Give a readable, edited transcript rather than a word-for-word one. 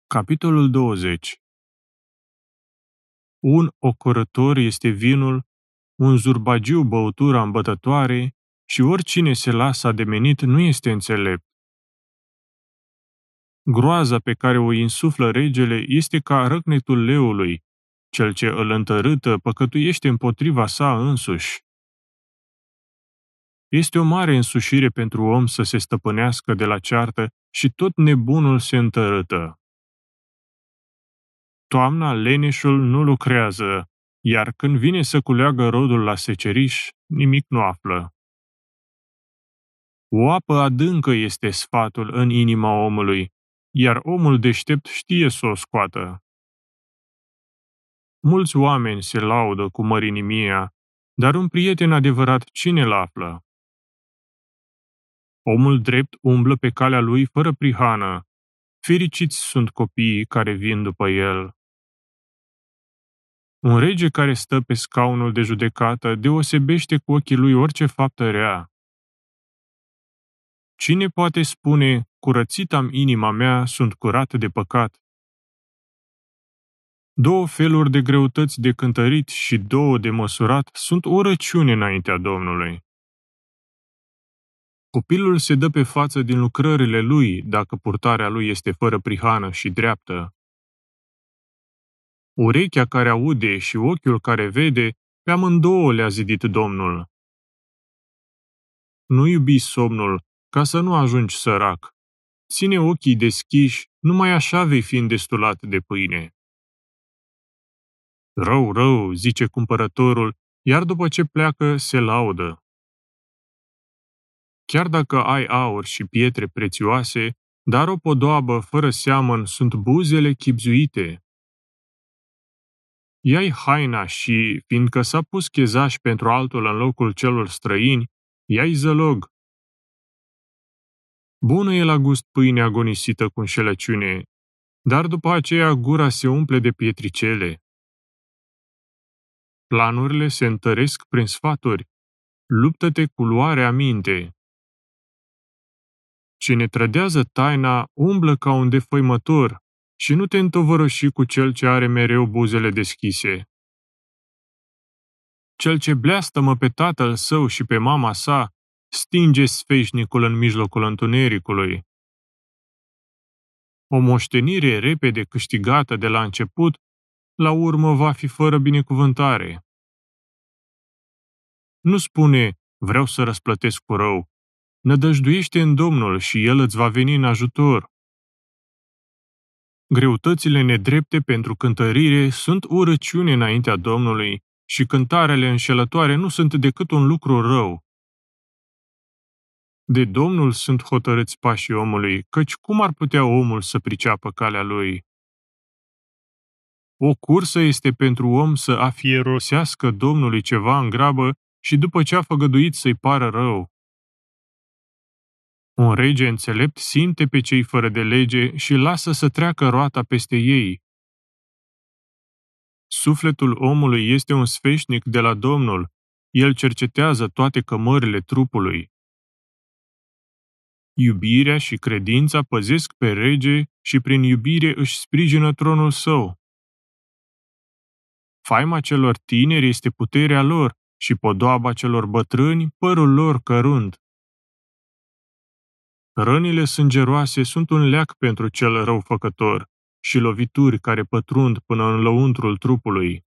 Capitolul 20. Un ocărător este vinul, un zurbagiu băutura îmbătătoare și oricine se lasă ademenit nu este înțelept. Groaza pe care o insuflă regele este ca răcnetul leului, cel ce îl întărâtă păcătuiește împotriva sa însuși. Este o mare însușire pentru om să se stăpânească de la ceartă și tot nebunul se întărâtă. Toamna leneșul nu lucrează, iar când vine să culeagă rodul la seceriș, nimic nu află. O apă adâncă este sfatul în inima omului, iar omul deștept știe să o scoată. Mulți oameni se laudă cu mărinimia, dar un prieten adevărat cine-l află? Omul drept umblă pe calea lui fără prihană. Fericiți sunt copiii care vin după el. Un rege care stă pe scaunul de judecată deosebește cu ochii lui orice faptă rea. Cine poate spune, curățit am inima mea, sunt curat de păcat? Două feluri de greutăți de cântărit și două de măsurat sunt o răciune înaintea Domnului. Copilul se dă pe față din lucrările lui dacă purtarea lui este fără prihană și dreaptă. Urechea care aude și ochiul care vede, pe amândouă le-a zidit Domnul. Nu iubi somnul, ca să nu ajungi sărac. Ține ochii deschiși, numai așa vei fi îndestulat de pâine. Rău, rău, zice cumpărătorul, iar după ce pleacă se laudă. Chiar dacă ai aur și pietre prețioase, dar o podoabă fără seamăn sunt buzele chibzuite. Ia-i haina și, fiindcă s-a pus chezaș pentru altul în locul celor străini, ia-i zălog. Bună e la gust pâine agonisită cu înșelăciune, dar după aceea gura se umple de pietricele. Planurile se întăresc prin sfaturi. Luptă-te cu luarea minte. Cine trădează taina umblă ca un defăimător și nu te întovărăși cu cel ce are mereu buzele deschise. Cel ce bleastămă pe tatăl său și pe mama sa stinge sfeșnicul în mijlocul întunericului. O moștenire repede câștigată de la început, la urmă va fi fără binecuvântare. Nu spune, vreau să răsplătesc cu rău. Nădăjduiește în Domnul și El îți va veni în ajutor. Greutățile nedrepte pentru cântărire sunt o răciune înaintea Domnului și cântarele înșelătoare nu sunt decât un lucru rău. De Domnul sunt hotărâți pașii omului, căci cum ar putea omul să priceapă calea lui? O cursă este pentru om să afierosească Domnului ceva în grabă și după ce a făgăduit să-i pară rău. Un rege înțelept simte pe cei fără de lege și lasă să treacă roata peste ei. Sufletul omului este un sfeșnic de la Domnul, el cercetează toate cămările trupului. Iubirea și credința păzesc pe rege și prin iubire își sprijină tronul său. Faima celor tineri este puterea lor și podoaba celor bătrâni părul lor cărunt. Rănile sângeroase sunt un leac pentru cel răufăcător și lovituri care pătrund până în lăuntrul trupului.